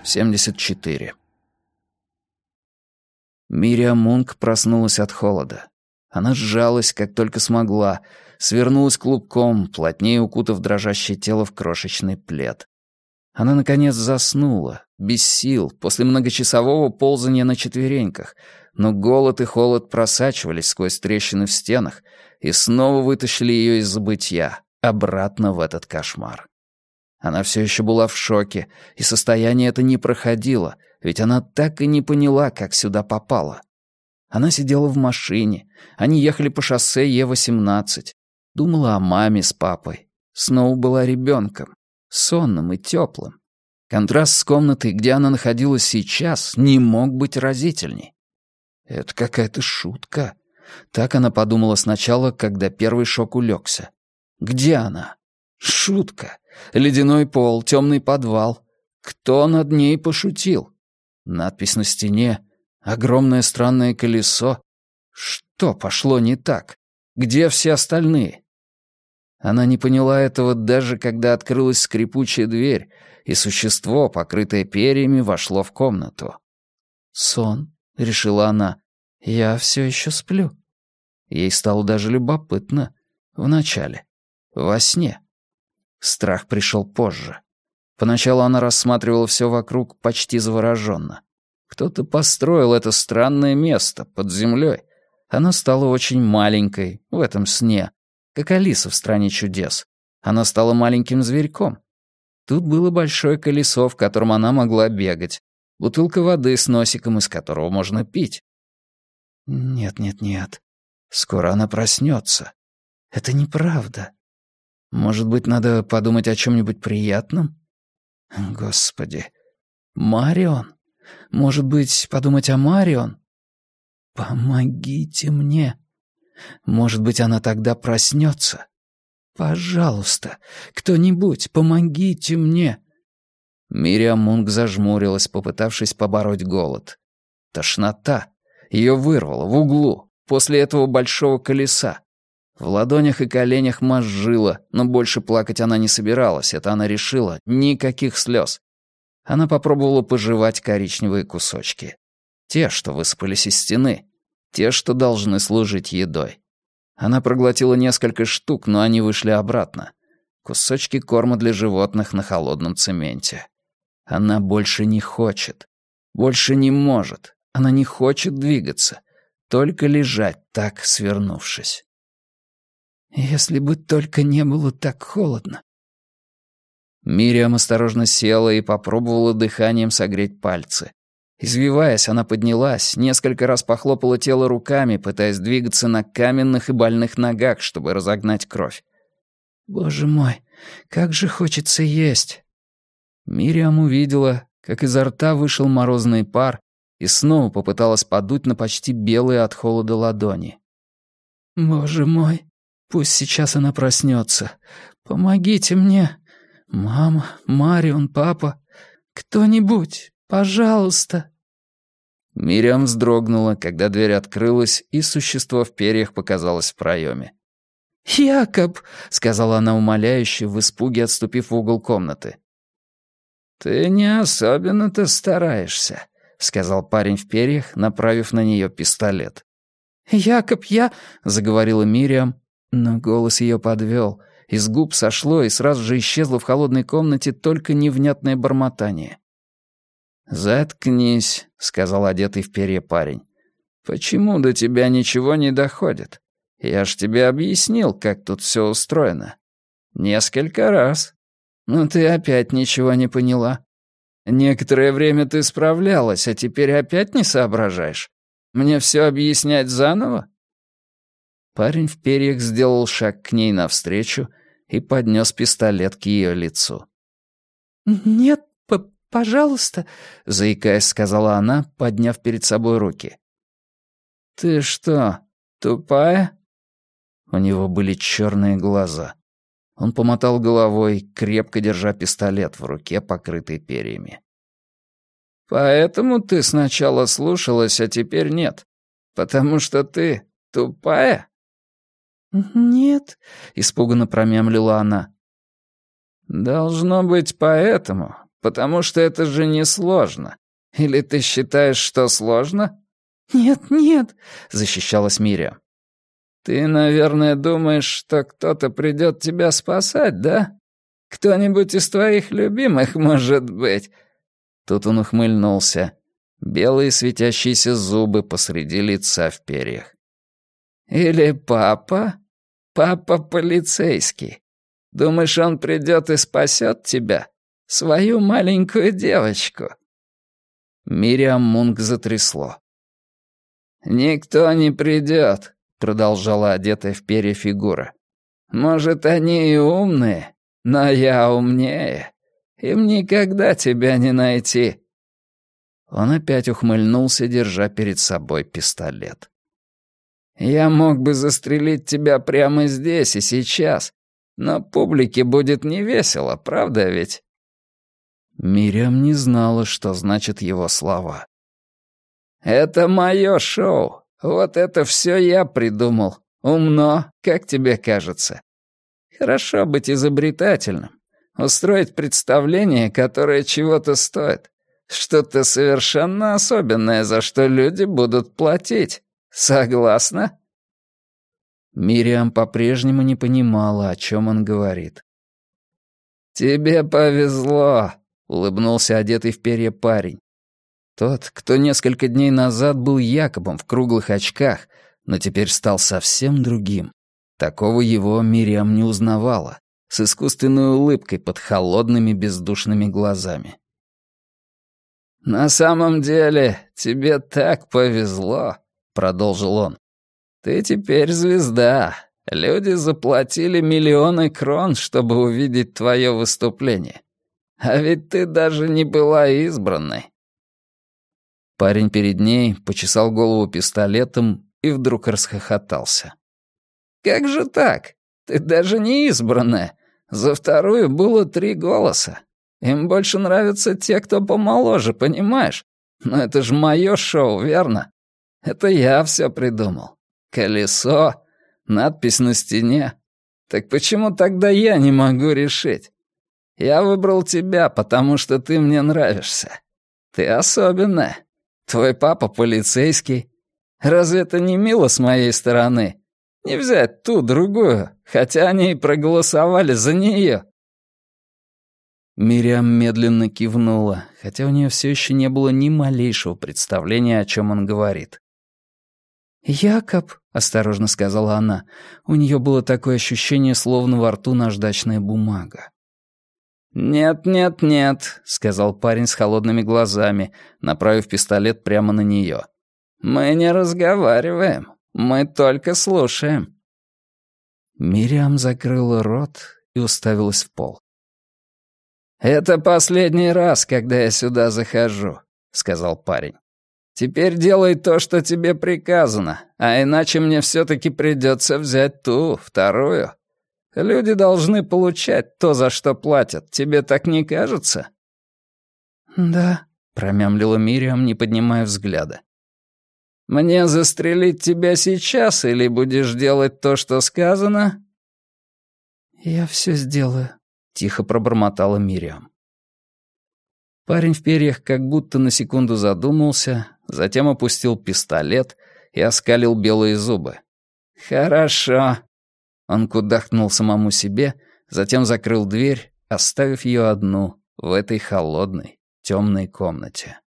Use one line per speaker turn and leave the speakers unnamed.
74. Мириам Мунк проснулась от холода. Она сжалась, как только смогла, свернулась клубком, плотнее укутав дрожащее тело в крошечный плед. Она, наконец, заснула, без сил, после многочасового ползания на четвереньках, но голод и холод просачивались сквозь трещины в стенах и снова вытащили ее из забытья, обратно в этот кошмар. Она все еще была в шоке, и состояние это не проходило, ведь она так и не поняла, как сюда попала. Она сидела в машине, они ехали по шоссе Е-18, думала о маме с папой. Сноу была ребенком, сонным и теплым. Контраст с комнатой, где она находилась сейчас, не мог быть разительней. Это какая-то шутка. Так она подумала сначала, когда первый шок улегся. Где она? Шутка. Ледяной пол, темный подвал. Кто над ней пошутил? Надпись на стене. Огромное странное колесо. Что пошло не так? Где все остальные? Она не поняла этого даже когда открылась скрипучая дверь, и существо, покрытое перьями, вошло в комнату. «Сон», — решила она, — «я все еще сплю». Ей стало даже любопытно. Вначале. Во сне. Страх пришел позже. Поначалу она рассматривала все вокруг почти завороженно. Кто-то построил это странное место под землей. Она стала очень маленькой в этом сне, как Алиса в «Стране чудес». Она стала маленьким зверьком. Тут было большое колесо, в котором она могла бегать. Бутылка воды с носиком, из которого можно пить. Нет. Скоро она проснется. Это неправда. Может быть, надо подумать о чем-нибудь приятном? Господи. Марион? Может быть, подумать о Марион? Помогите мне. Может быть, она тогда проснется. Пожалуйста, кто-нибудь, помогите мне. Мириам Мунк зажмурилась, попытавшись побороть голод. Тошнота. Ее вырвало в углу, после этого большого колеса. В ладонях и коленях мозжило, но больше плакать она не собиралась, это она решила, никаких слез. Она попробовала пожевать коричневые кусочки. Те, что высыпались из стены, те, что должны служить едой. Она проглотила несколько штук, но они вышли обратно. Кусочки корма для животных на холодном цементе. Она больше не хочет, больше не может, она не хочет двигаться, только лежать так, свернувшись. Если бы только не было так холодно. Мириам осторожно села и попробовала дыханием согреть пальцы. Извиваясь, она поднялась, несколько раз похлопала тело руками, пытаясь двигаться на каменных и больных ногах, чтобы разогнать кровь. «Боже мой, как же хочется есть!» Мириам увидела, как изо рта вышел морозный пар, и снова попыталась подуть на почти белые от холода ладони. «Боже мой, пусть сейчас она проснется. Помогите мне. Мама, Марион, папа, кто-нибудь, пожалуйста». Мириам вздрогнула, когда дверь открылась, и существо в перьях показалось в проеме. «Якоб!» — сказала она умоляюще, в испуге отступив в угол комнаты. «Ты не особенно-то стараешься», — сказал парень в перьях, направив на нее пистолет. «Якоб, я...» — заговорила Мириам, но голос ее подвел. Из губ сошло, и сразу же исчезло в холодной комнате только невнятное бормотание. «Заткнись», — сказал одетый в перья парень. «Почему до тебя ничего не доходит? Я ж тебе объяснил, как тут все устроено. Несколько раз. Но ты опять ничего не поняла. Некоторое время ты справлялась, а теперь опять не соображаешь? Мне все объяснять заново?» Парень в перьях сделал шаг к ней навстречу и поднес пистолет к ее лицу. «Нет, пожалуйста», — заикаясь, сказала она, подняв перед собой руки. «Ты что, тупая?» У него были черные глаза. Он помотал головой, крепко держа пистолет в руке, покрытой перьями. «Поэтому ты сначала слушалась, а теперь нет? Потому что ты тупая?» «Нет», — испуганно промямлила она. «Должно быть поэтому, Потому что это же несложно. Или ты считаешь, что сложно?»
«Нет, нет»,
— защищалась Мириам. «Ты, наверное, думаешь, что кто-то придет тебя спасать, да? Кто-нибудь из твоих любимых, может быть?» Тут он ухмыльнулся. Белые светящиеся зубы посреди лица в перьях. «Или папа? Папа полицейский. Думаешь, он придет и спасет тебя? Свою маленькую девочку?» Мириам Мунк затрясло. «Никто не придет», — продолжала одетая в перья фигура. «Может, они и умные, но я умнее. Им никогда тебя не найти». Он опять ухмыльнулся, держа перед собой пистолет. «Я мог бы застрелить тебя прямо здесь и сейчас, но публике будет невесело, правда ведь?» Мириам не знала, что значат его слова. «Это мое шоу. Вот это все я придумал. Умно, как тебе кажется? Хорошо быть изобретательным. Устроить представление, которое чего-то стоит. Что-то совершенно особенное, за что люди будут платить. Согласна?» Мириам по-прежнему не понимала, о чем он говорит. «Тебе повезло», — улыбнулся одетый в перья парень. Тот, кто несколько дней назад был Якобом в круглых очках, но теперь стал совсем другим. Такого его Мириам не узнавала, с искусственной улыбкой под холодными бездушными глазами. «На самом деле, тебе так повезло», — продолжил он. «Ты теперь звезда. Люди заплатили миллионы крон, чтобы увидеть твое выступление. А ведь ты даже не была избранной». Парень перед ней почесал голову пистолетом и вдруг расхохотался. «Как же так? Ты даже не избранная. За вторую было 3 голоса. Им больше нравятся те, кто помоложе, понимаешь? Но это же мое шоу, верно? Это я все придумал. Колесо, надпись на стене. Так почему тогда я не могу решить? Я выбрал тебя, потому что ты мне нравишься. Ты особенная. Твой папа полицейский. Разве это не мило с моей стороны? Не взять ту, другую, хотя они и проголосовали за нее». Мириам медленно кивнула, хотя у нее все еще не было ни малейшего представления, о чем он говорит.
«Якоб», —
осторожно сказала она, у нее было такое ощущение, словно во рту наждачная бумага. «Нет», — сказал парень с холодными глазами, направив пистолет прямо на нее. «Мы не разговариваем, мы только слушаем». Мириам закрыла рот и уставилась в пол. «Это последний раз, когда я сюда захожу», — сказал парень. «Теперь делай то, что тебе приказано, а иначе мне все-таки придется взять ту, вторую. Люди должны получать то, за что платят. Тебе так не кажется?»
«Да»,
— промямлила Мириам, не поднимая взгляда. «Мне застрелить тебя сейчас или будешь делать то, что сказано?»
«Я все сделаю», —
тихо пробормотала Мириам. Парень в перьях как будто на секунду задумался, затем опустил пистолет и оскалил белые зубы. «Хорошо». Он кудахнул самому себе, затем закрыл дверь, оставив ее одну в этой холодной, темной комнате.